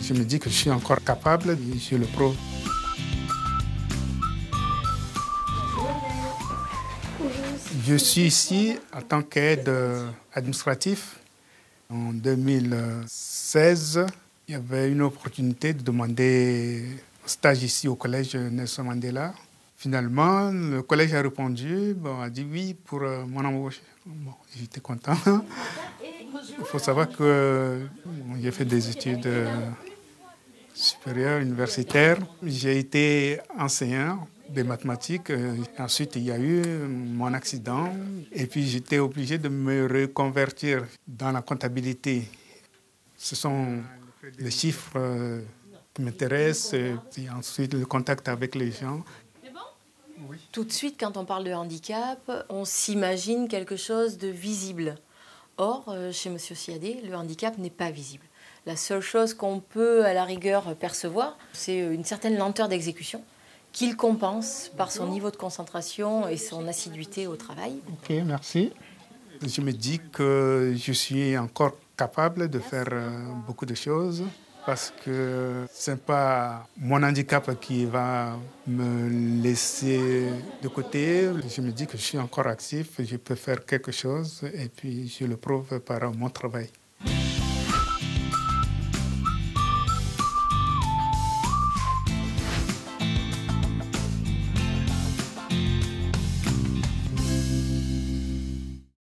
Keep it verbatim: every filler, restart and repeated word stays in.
Je me dis que je suis encore capable, je le prouve. Je suis ici en tant qu'aide administratif. En deux mille seize, il y avait une opportunité de demander un stage ici au collège Nelson Mandela. Finalement, le collège a répondu, bon, a dit oui pour mon embauche. Bon, j'étais content. Il faut savoir que bon, j'ai fait des études supérieures, universitaires. J'ai été enseignant de mathématiques. Ensuite, il y a eu mon accident. Et puis, j'étais obligé de me reconvertir dans la comptabilité. Ce sont les chiffres qui m'intéressent. Et ensuite, le contact avec les gens. Tout de suite, quand on parle de handicap, on s'imagine quelque chose de visible. Or, chez Monsieur Siadé, le handicap n'est pas visible. La seule chose qu'on peut, à la rigueur, percevoir, c'est une certaine lenteur d'exécution qu'il compense par son niveau de concentration et son assiduité au travail. Ok, merci. Je me dis que je suis encore capable de faire beaucoup de choses parce que ce n'est pas mon handicap qui va me laisser de côté. Je me dis que je suis encore actif, je peux faire quelque chose et puis je le prouve par mon travail.